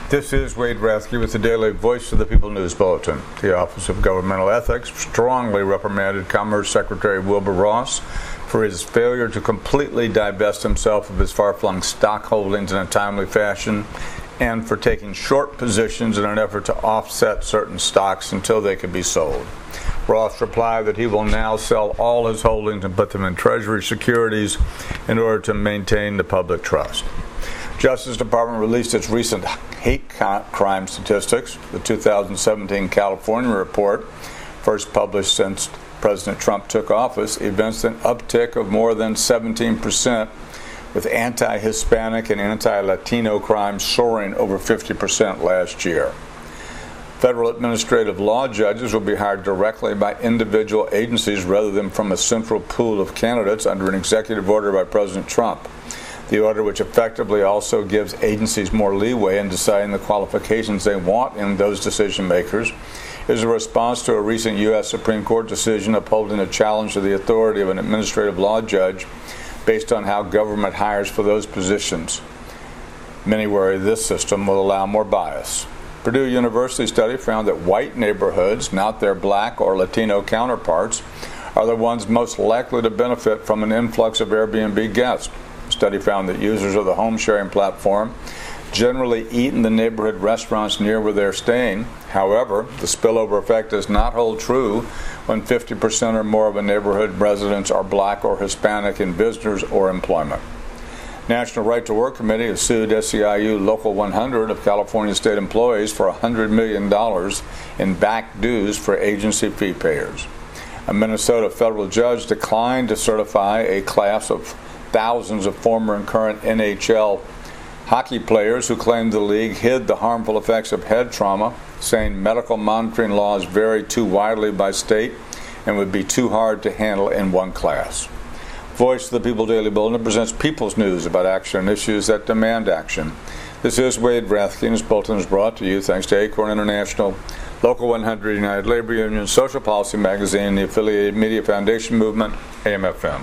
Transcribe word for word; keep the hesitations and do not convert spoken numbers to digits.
This is Wade Rathke with the Daily Voice of the People News Bulletin. The Office of Governmental Ethics strongly reprimanded Commerce Secretary Wilbur Ross for his failure to completely divest himself of his far-flung stock holdings in a timely fashion and for taking short positions in an effort to offset certain stocks until they could be sold. Ross replied that he will now sell all his holdings and put them in Treasury securities in order to maintain the public trust. Justice Department released its recent hate crime statistics. The two thousand seventeen California report, first published since President Trump took office, evinced an uptick of more than seventeen percent, with anti-Hispanic and anti-Latino crimes soaring over fifty percent last year. Federal administrative law judges will be hired directly by individual agencies rather than from a central pool of candidates under an executive order by President Trump. The order, which effectively also gives agencies more leeway in deciding the qualifications they want in those decision makers, is a response to a recent U S Supreme Court decision upholding a challenge to the authority of an administrative law judge based on how government hires for those positions. Many worry this system will allow more bias. Purdue University study found that white neighborhoods, not their black or Latino counterparts, are the ones most likely to benefit from an influx of Airbnb guests. The study found that users of the home-sharing platform generally eat in the neighborhood restaurants near where they're staying. However, the spillover effect does not hold true when fifty percent or more of a neighborhood residents are black or Hispanic in business or employment. National Right to Work Committee has sued S E I U Local one hundred of California state employees for one hundred million dollars in back dues for agency fee payers. A Minnesota federal judge declined to certify a class of thousands of former and current N H L hockey players who claimed the league hid the harmful effects of head trauma, saying medical monitoring laws vary too widely by state and would be too hard to handle in one class. Voice of the People Daily Bulletin presents people's news about action and issues that demand action. This is Wade Rathke, and this bulletin is brought to you thanks to Acorn International, Local one hundred, United Labor Union, Social Policy Magazine, the affiliated Media Foundation Movement, A M F M.